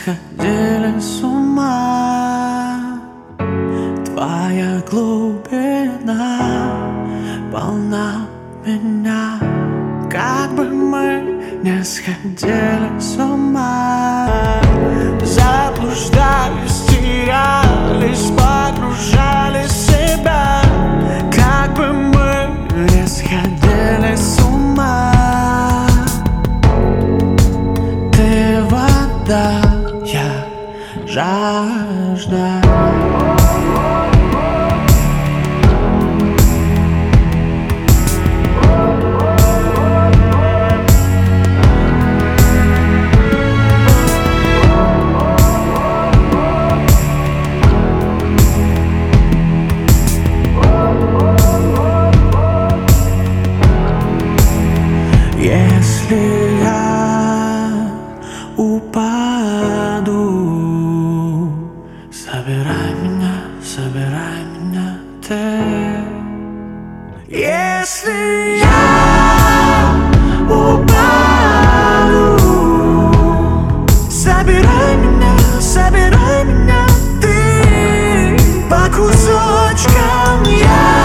сходили с ума. Твоя глубина полна меня. Как бы мы не сходили с ума, заблуждались, терялись, погружали себя. Как бы мы не сходили с ума, ты вода, я жажда. Если я упаду, собирай меня ты. Если я упаду, собирай меня ты. По кусочкам я